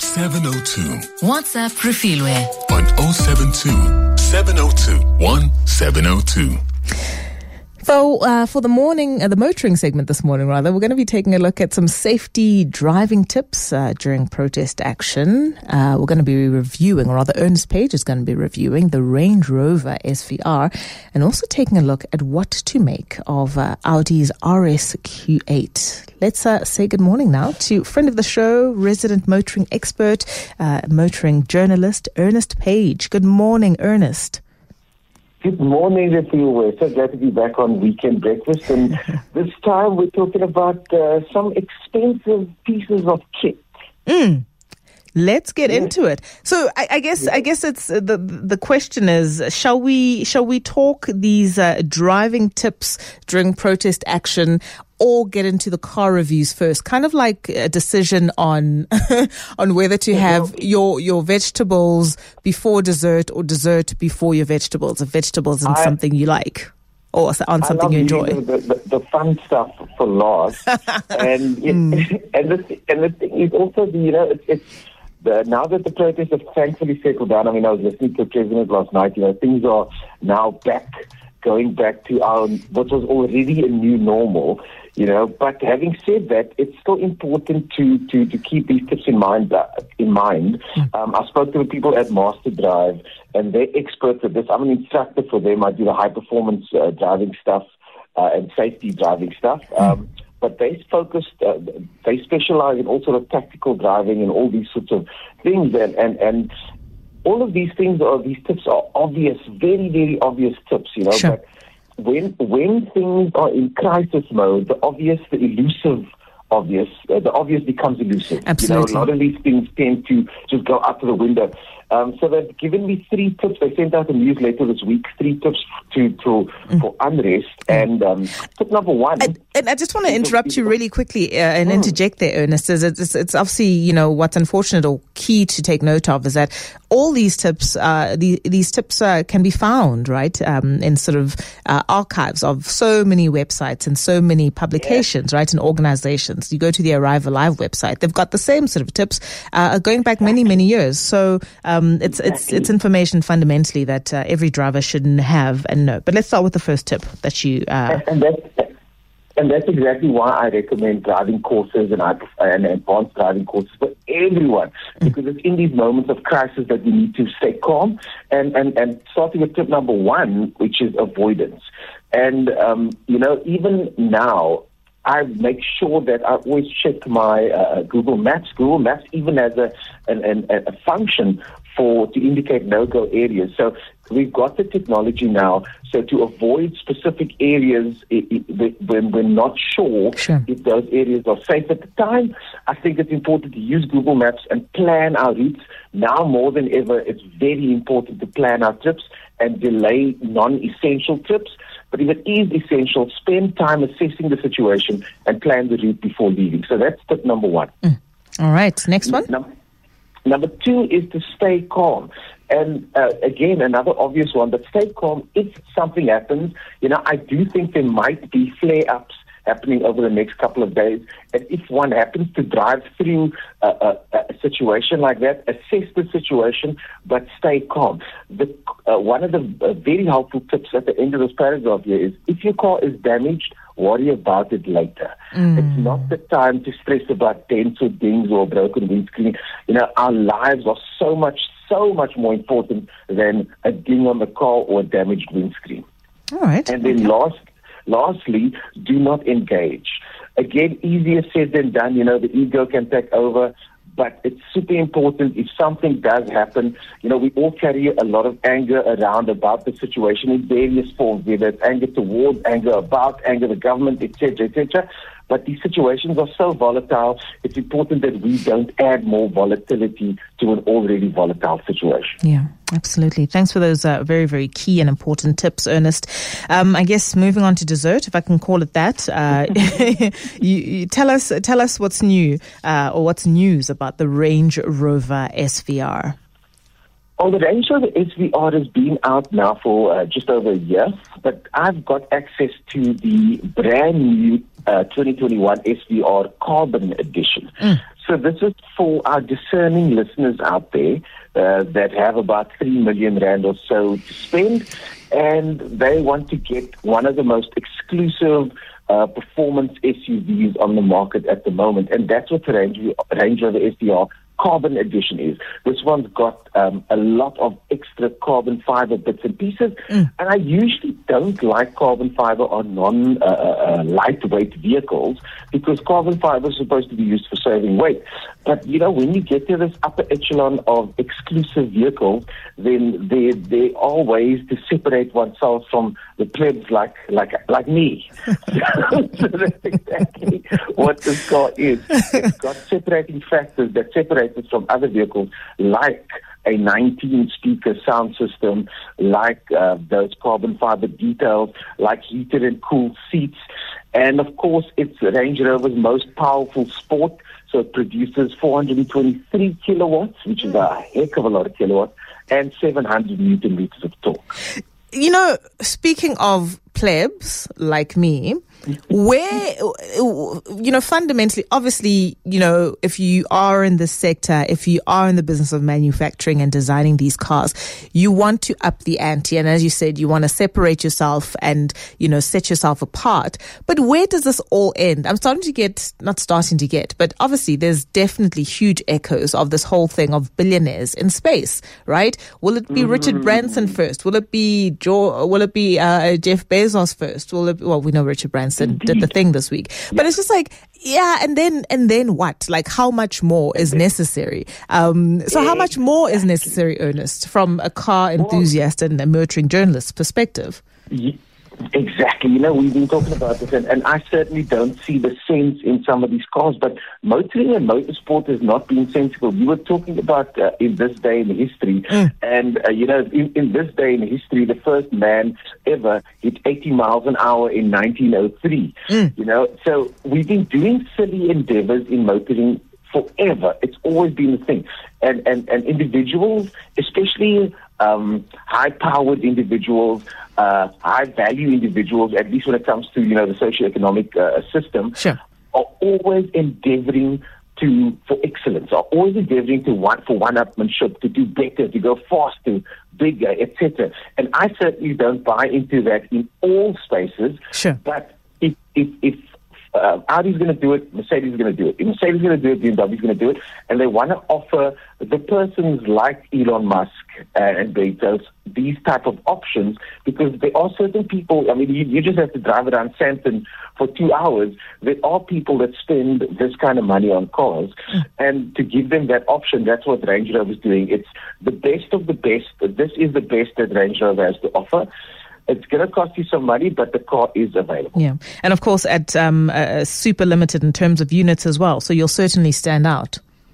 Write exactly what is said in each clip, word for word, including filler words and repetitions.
seven oh two. WhatsApp Refilwe On oh seven two, seven oh two, one seven oh two. So uh, for the morning, uh, the motoring segment this morning, rather, we're going to be taking a look at some safety driving tips uh, during protest action. Uh, we're going to be reviewing, or rather Ernest Page is going to be reviewing the Range Rover S V R, and also taking a look at what to make of uh, Audi's R S Q eight. Let's uh, say good morning now to friend of the show, resident motoring expert, uh, motoring journalist, Ernest Page. Good morning, Ernest. Good morning, everyone. So glad to be back on Weekend Breakfast. And this time we're talking about uh, some expensive pieces of kit. Mm. Let's get yeah. into it. So I, I guess yeah. I guess it's uh, the the question is, shall we shall we talk these uh, driving tips during protest action, or get into the car reviews first? Kind of like a decision on on whether to have your your vegetables before dessert or dessert before your vegetables. If vegetables isn't I, something you like, or on something you enjoy. The, the, the fun stuff for last, and mm. it, and the and the thing is also the, you know it's. it's The, now that the protests have thankfully settled down, I mean, I was listening to the president last night, you know, things are now back, going back to our, what was already a new normal, you know, but having said that, it's still important to, to, to keep these tips in mind. Uh, in mind. Um, I spoke to the people at Master Drive, and they're experts at this. I'm an instructor for them. I do the high-performance uh, driving stuff uh, and safety driving stuff. Um, But they focused, uh, they specialize in all sort of tactical driving and all these sorts of things. And, and, and all of these things are, these tips are obvious, very, very obvious tips, you know. Sure. But when, when things are in crisis mode, the obvious, the elusive obvious, uh, the obvious becomes elusive. Absolutely. You know, a lot of these things tend to just go out to the window. Um, so they've given me three tips. They sent out a newsletter this week, three tips to, to mm. for unrest. And um, tip number one. And, and I just want to interrupt you really quickly uh, and mm. interject there, Ernest. Is it's, it's obviously, you know, what's unfortunate or key to take note of is that all these tips, uh, the, these tips uh, can be found, right, um, in sort of uh, archives of so many websites and so many publications, yeah. right, and organizations. You go to the Arrive Alive website, they've got the same sort of tips uh, going back many, many years. So um, it's, exactly. it's, it's information fundamentally that uh, every driver should have and know. But let's start with the first tip that you... Uh, and, and that's, And that's exactly why I recommend driving courses and, and advanced driving courses for everyone, because it's in these moments of crisis that we need to stay calm. And, and, and starting with tip number one, which is avoidance. And, um, you know, even now, I make sure that I always check my uh, Google Maps. Google Maps even has a, an, an, a function for to indicate no-go areas. So we've got the technology now, so to avoid specific areas it, it, when we're not sure, sure if those areas are safe at the time, I think it's important to use Google Maps and plan our routes. Now more than ever, it's very important to plan our trips and delay non-essential trips. But if it is essential, spend time assessing the situation and plan the route before leaving. So that's tip number one. Mm. All right, next one. Number, number two is to stay calm. And uh, again, another obvious one, but stay calm if something happens. You know, I do think there might be flare-ups happening over the next couple of days. And if one happens to drive through a, a, a situation like that, assess the situation, but stay calm. The, uh, one of the uh, very helpful tips at the end of this paragraph here is, if your car is damaged, worry about it later. Mm. It's not the time to stress about dents or dings or broken windscreen. You know, our lives are so much, so much more important than a ding on the car or a damaged windscreen. All right. And then okay. last, lastly, do not engage. Again, easier said than done. You know, the ego can take over. But it's super important if something does happen. You know, we all carry a lot of anger around about the situation in various forms, whether it's anger towards, anger about, anger the government, et cetera, et cetera. But these situations are so volatile, it's important that we don't add more volatility to an already volatile situation. Yeah, absolutely. Thanks for those uh, very, very key and important tips, Ernest. Um, I guess moving on to dessert, if I can call it that, uh, you, you tell us tell us what's new uh, or what's news about the Range Rover S V R. Well, the Range Rover S V R has been out now for uh, just over a year, but I've got access to the brand new uh, twenty twenty-one S V R Carbon Edition. Mm. So this is for our discerning listeners out there uh, that have about three million rand or so to spend, and they want to get one of the most exclusive uh, performance S U Vs on the market at the moment, and that's what the Range, Range Rover S V R Carbon Edition is. This one's got um, a lot of extra carbon fiber bits and pieces, mm. and I usually don't like carbon fiber on non uh, uh, lightweight vehicles because carbon fiber is supposed to be used for saving weight. But you know, when you get to this upper echelon of exclusive vehicles, then there there are ways to separate oneself from the plebs like like like me. So that's exactly what this car is. It's got separating factors that separate it from other vehicles, like a nineteen speaker sound system, like uh, those carbon fiber details, like heated and cooled seats, and of course it's Range Rover's most powerful sport, so it produces four hundred twenty-three kilowatts, which is a heck of a lot of kilowatts, and seven hundred newton meters of torque. You know, speaking of plebs like me, where, you know, fundamentally, obviously, you know, if you are in this sector, if you are in the business of manufacturing and designing these cars, you want to up the ante. And as you said, you want to separate yourself and, you know, set yourself apart. But where does this all end? I'm starting to get, not starting to get, but obviously there's definitely huge echoes of this whole thing of billionaires in space, right? Will it be Richard Branson first? Will it be Joe, will it be uh, Jeff Bezos first? Will it, well, we know Richard Branson Indeed. did the thing this week, yeah. But it's just like, yeah, and then and then what? Like, how much more is necessary? Um, so, how much more is necessary, Ernest, from a car enthusiast and a motoring journalist perspective? Yeah. Exactly. You know, we've been talking about this, and, and I certainly don't see the sense in some of these cars, but motoring and motorsport has not been sensible. You were talking about uh, in this day in history, mm. and, uh, you know, in, in this day in history, the first man ever hit eighty miles an hour in nineteen oh three. Mm. You know, so we've been doing silly endeavors in motoring forever. It's always been a thing. And, and, and individuals, especially um, high-powered individuals, uh, high-value individuals, at least when it comes to, you know, the socioeconomic uh, system, sure. are always endeavoring to, for excellence, are always endeavoring to one, for one-upmanship, to do better, to go faster, bigger, et cetera. And I certainly don't buy into that in all spaces. Sure. But if, if, if Uh, Audi's going to do it, Mercedes is going to do it. If Mercedes is going to do it, B M W is going to do it. And they want to offer the persons like Elon Musk and Bezos these type of options because there are certain people, I mean, you, you just have to drive around Sandton for two hours. There are people that spend this kind of money on cars. And to give them that option, that's what Range Rover is doing. It's the best of the best. This is the best that Range Rover has to offer. It's going to cost you some money, but the car is available. Yeah. And of course, at um, uh, super limited in terms of units as well. So you'll certainly stand out.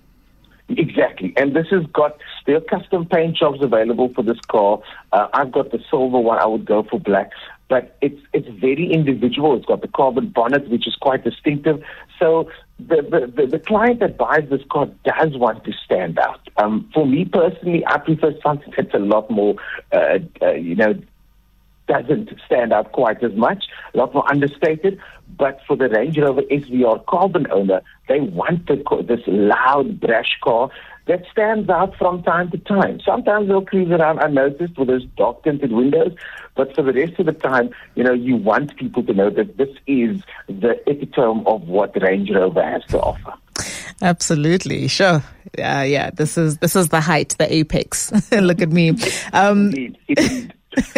Exactly. And this has got, there are custom paint jobs available for this car. Uh, I've got the silver one. I would go for black. But it's it's very individual. It's got the carbon bonnet, which is quite distinctive. So the the, the, the client that buys this car does want to stand out. Um, for me personally, I prefer something that's a lot more, uh, uh, you know, doesn't stand out quite as much, a lot more understated. But for the Range Rover S V R Carbon owner, they want the, this loud, brash car that stands out from time to time. Sometimes they'll cruise around unnoticed with those dark tinted windows, but for the rest of the time, you know, you want people to know that this is the epitome of what Range Rover has to offer. Absolutely, sure. Uh, yeah, this is this is the height, the apex. Look at me. Um, Indeed. Indeed.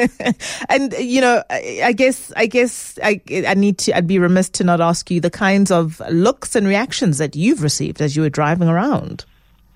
And you know, I, I guess, I guess, I, I need to. I'd be remiss to not ask you the kinds of looks and reactions that you've received as you were driving around.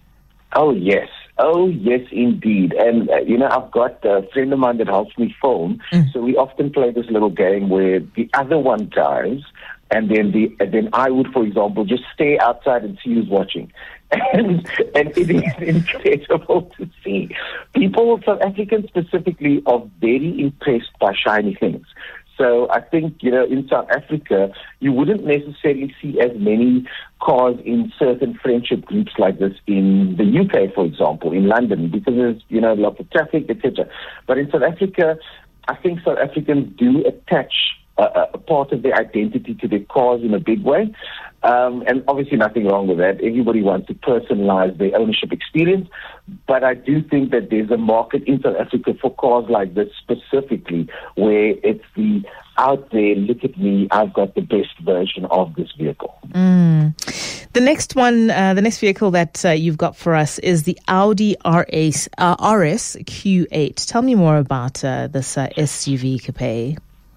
Oh yes, oh yes, indeed. And uh, you know, I've got a friend of mine that helps me film, mm. so we often play this little game where the other one drives, and then the and then I would, for example, just stay outside and see who's watching. And, and it is incredible to see. People, South Africans specifically, are very impressed by shiny things. So I think, you know, in South Africa, you wouldn't necessarily see as many cars in certain friendship groups like this in the U K, for example, in London, because there's, you know, lots of traffic, et cetera. But in South Africa, I think South Africans do attach a, a part of their identity to their cars in a big way. Um, and obviously nothing wrong with that. Everybody wants to personalize their ownership experience. But I do think that there's a market in South Africa for cars like this specifically, where it's the out there, look at me, I've got the best version of this vehicle. Mm. The next one, uh, the next vehicle that uh, you've got for us is the Audi R S, uh, R S Q eight. Tell me more about uh, this uh, S U V coupe.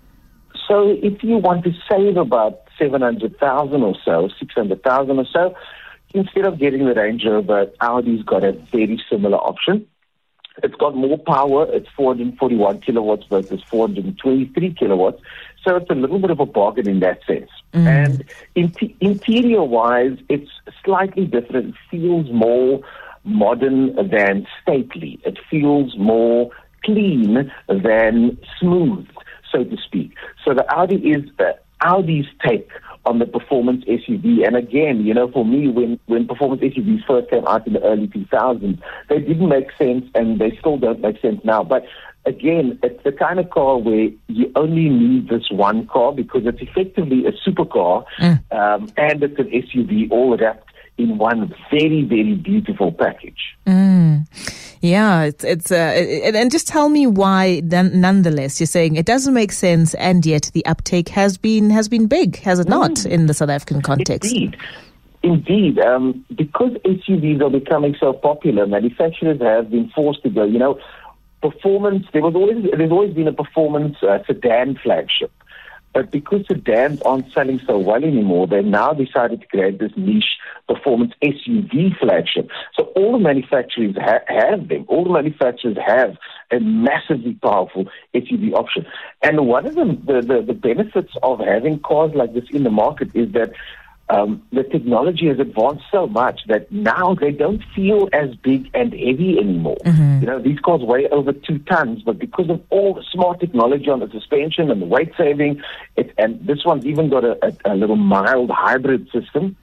So if you want to save about seven hundred thousand or so, six hundred thousand or so, instead of getting the Range Rover, Audi's got a very similar option. It's got more power. It's four hundred forty-one kilowatts versus four hundred twenty-three kilowatts. So it's a little bit of a bargain in that sense. Mm. And in- interior-wise, it's slightly different. It feels more modern than stately. It feels more clean than smooth, so to speak. So the Audi is uh, Audi's take on the performance S U V. And again, you know, for me, when, when performance S U Vs first came out in the early two thousands, they didn't make sense, and they still don't make sense now. But again, it's the kind of car where you only need this one car because it's effectively a supercar, mm. um, and it's an S U V all wrapped in one very, very beautiful package. Mm. Yeah, it's it's uh, it, and just tell me why. Then, nonetheless, you're saying it doesn't make sense, and yet the uptake has been has been big, has it not, mm. in the South African context? Indeed, indeed. Um, because S U Vs are becoming so popular, manufacturers have been forced to go. You know, performance. There was always there's always been a performance uh, sedan flagship. But because sedans aren't selling so well anymore, they've now decided to create this niche performance S U V flagship. So all the manufacturers ha- have them. All the manufacturers have a massively powerful S U V option. And one of the, the, the, the benefits of having cars like this in the market is that Um, the technology has advanced so much that now they don't feel as big and heavy anymore. Mm-hmm. You know, these cars weigh over two tons, but because of all the smart technology on the suspension and the weight saving, it, and this one's even got a, a, a little mild hybrid system,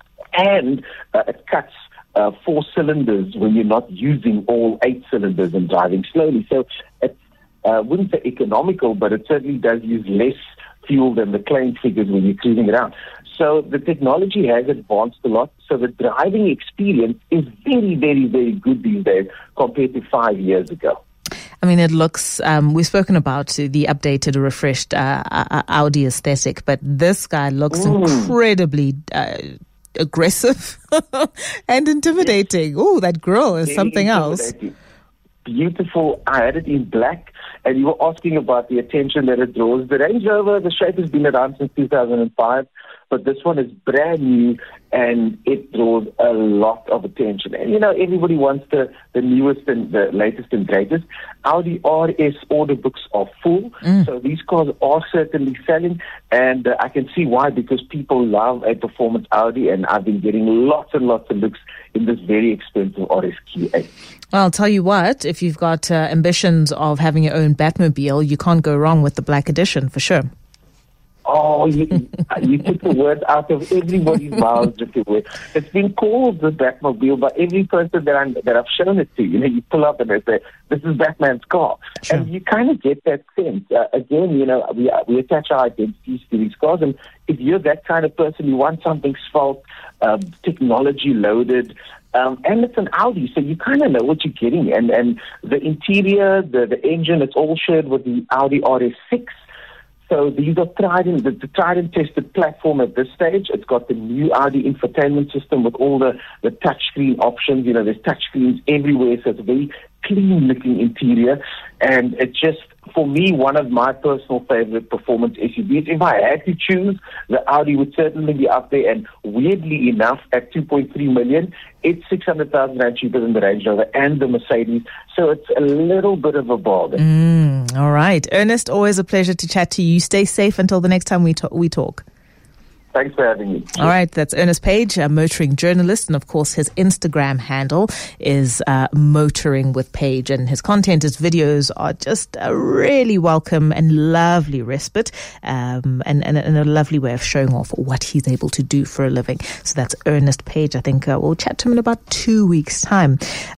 and uh, it cuts uh, four cylinders when you're not using all eight cylinders and driving slowly. So it's, I uh, wouldn't say economical, but it certainly does use less fuel than the claimed figures when you're cruising around. So the technology has advanced a lot. So the driving experience is very, very, very good these days compared to five years ago. I mean, it looks, um, we've spoken about the updated, refreshed uh, Audi aesthetic, but this guy looks mm. incredibly uh, aggressive and intimidating. Oh, that grill is very something else. Beautiful. I had it in black, and you were asking about the attention that it draws. The Range Rover, the shape has been around since two thousand five, but this one is brand new, and it draws a lot of attention. And, you know, everybody wants the, the newest and the latest and greatest. Audi R S order books are full, mm. so these cars are certainly selling, and uh, I can see why, because people love a performance Audi, and I've been getting lots and lots of looks in this very expensive R S Q eight. Well, I'll tell you what, if you've got uh, ambitions of having your own Batmobile, you can't go wrong with the Black Edition, for sure. Oh, you, you took the words out of everybody's mouths. It's been called the Batmobile by every person that, I'm, that I've shown it to. You know, you pull up and they say, this is Batman's car. Sure. And you kind of get that sense. Uh, again, you know, we, we attach our identities to these cars. And if you're that kind of person, you want something svelte, uh, technology loaded, Um, and it's an Audi, so you kind of know what you're getting. And, and the interior, the, the engine, it's all shared with the Audi R S six. So these are tried and, the, the tried and tested platform at this stage. It's got the new Audi infotainment system with all the, the touchscreen options. You know, there's touchscreens everywhere, so it's a very clean-looking interior. And it just, for me, one of my personal favorite performance S U Vs. If I had to choose, the Audi would certainly be up there. And weirdly enough, at two point three million, it's six hundred thousand rand cheaper than the Range Rover and the Mercedes. So it's a little bit of a bargain. Mm, all right. Ernest, always a pleasure to chat to you. Stay safe until the next time we, to- we talk. Thanks for having me. All right, that's Ernest Page, a motoring journalist, and of course his Instagram handle is uh, Motoring with Page, and his content, his videos are just a really welcome and lovely respite, um, and, and, and a lovely way of showing off what he's able to do for a living. So that's Ernest Page. I think uh, we'll chat to him in about two weeks' time.